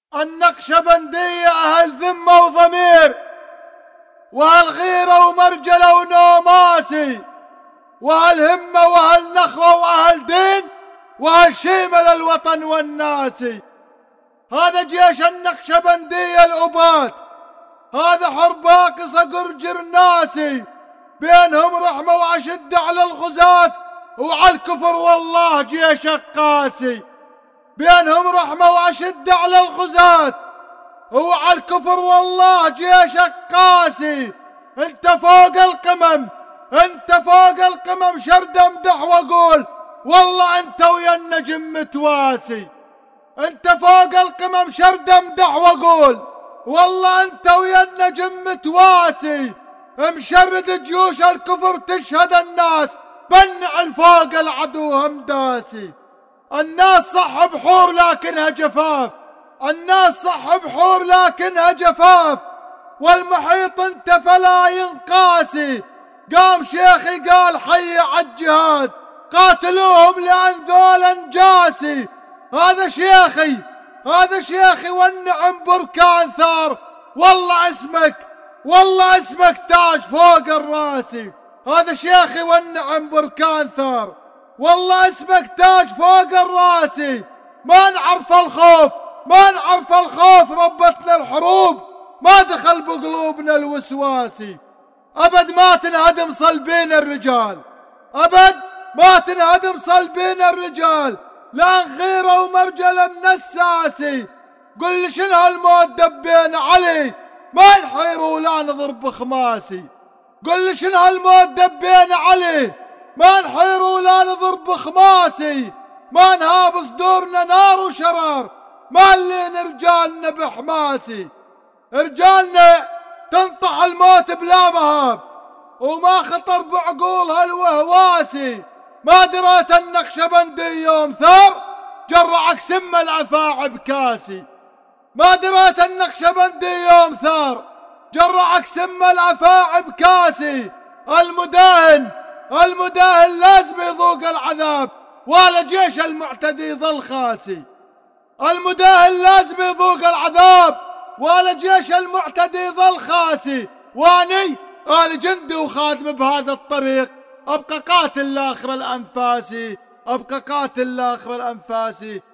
النقشبندية أهل ذمة وضمير، وهالغيرة ومرجلة ونوماسي، وهالهمة وهالنخوة وأهل دين، وهالشيمة للوطن والناسي. هذا جيش النقشبندية الأبات، هذا حرباق صقر جرناسي، بينهم رحمة وأشد على الغزاة وعلى الكفر والله جيشك قاسي. بينهم رحمة وأشد على الغزاة وعلى الكفر والله جيشك قاسي. انت فوق القمم، انت فوق القمم، شرد امدح واقول والله انت ويا النجم متواسي. انت فوق القمم شرد امدح واقول والله انت ويا النجم متواسي. مشرد جيوش الكفر تشهد الناس بنع الفوق العدو همداسي. الناس صح بحور لكنها جفاف، الناس صح بحور لكنها جفاف، والمحيط انت فلا ينقاسي. قام شيخي قال حي عالجهاد، قاتلوهم لأن ذول انجاسي. هذا شيخي، هذا شيخي والنعم بركان ثار، والله اسمك، والله اسمك تاج فوق الراسي. هذا شيخي والنعم بركان ثار، والله اسمك تاج فوق الراسي. ما نعرف الخوف، ما نعرف الخوف، ربتنا الحروب ما دخل بقلوبنا الوسواسي. أبد ما تنهدم صلبين الرجال، أبد ما تنهدم صلبين الرجال، لأن غيرة ومرجلة من الساسي. قل شنو هالموت دبين علي، ما نحير ولا نضرب بخماسي. قل شنو هالموت دبين علي، ما نحير ولا نضرب بخماسي. ما نهاب صدورنا نار وشرار، ما نلين رجالنا بحماسي. رجالنا تنطح الموت بلا مهاب، وما خطر بعقولها الوهواسي. ما دريت النقشبندي يوم ثار جرعك سم العفاع بكاسي. ما دريت النقشبندي يوم ثار جرعك سم العفاع بكاسي. المداهن، المداهن لازم يذوق العذاب، ولا جيش المعتدي ظل خاسي. المداهن لازم يذوق العذاب، ولا جيش المعتدي ظل خاسي. واني آل جندي وخادم بهذا الطريق، أبقى قاتل لآخر الأنفاسي، أبقى قاتل لآخر الأنفاسي.